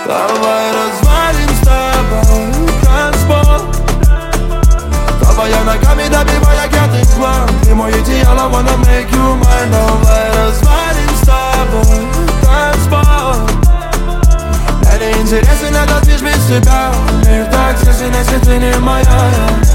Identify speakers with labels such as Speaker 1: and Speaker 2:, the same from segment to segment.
Speaker 1: Давай развалим с тобой танцпол. Топая ногами, добивая пятый план. Ты мой идеал, I wanna make you mine. Давай развалим с тобой танцпол. Мне не интересен этот движ без тебя. Мир так тесен, если ты не моя.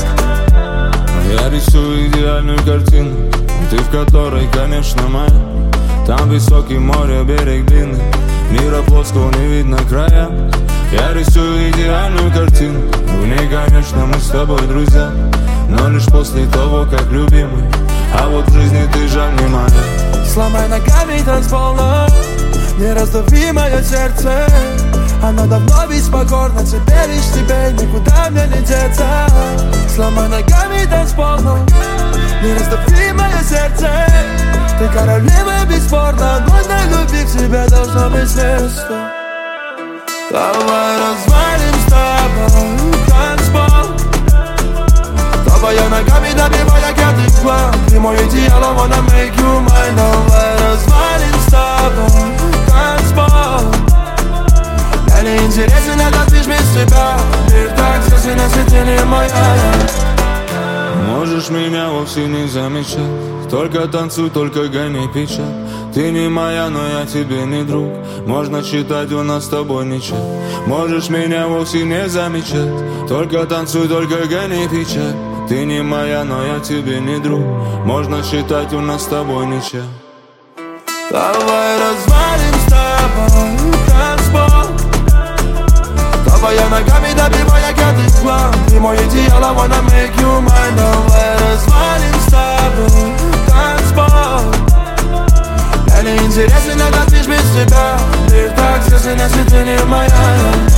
Speaker 2: Я рисую идеальную картину, ты в которой, конечно, моя. Там высокий море, берег длинный, мира плоского не видно края. Я рисую идеальную картину, в ней, конечно, мы с тобой друзья, но лишь после того, как любимый. А вот в жизни ты жаль не моя.
Speaker 1: Сломай ногами танцпол, но не раздави мое сердце. Оно давно ведь покорно, теперь лишь тебе, никуда мне не деться. Сломай ногами танцпол, но не раздави мое сердце. Ты королева бесспорно, но на любви к тебе должно быть место. Давай развалим с тобой танцпол. Топая ногами, добивая пятый план. Ты мой идеал, I wanna make you mine. Давай развалим с тобой танцпол. Мне не интересен этот движ без тебя. Мир так тесен, если ты не моя.
Speaker 2: Можешь меня вовсе не замечать, только танцуй, только гони печаль. Ты не моя, но я тебе не друг. Можно считать, у нас с тобой ничего. Можешь меня вовсе не замечать, только танцуй, только гони печаль. Ты не моя, но я тебе не друг. Можно считать, у нас с тобой ничего.
Speaker 1: Давай развалим с тобой танцпол. Топая ногами, добивая пятый план. Ты мой идеал, I wanna make you mine. Давай развалим с тобой танцпол. Мне не интересен этот движ без тебя. Мир так тесен, если ты не моя.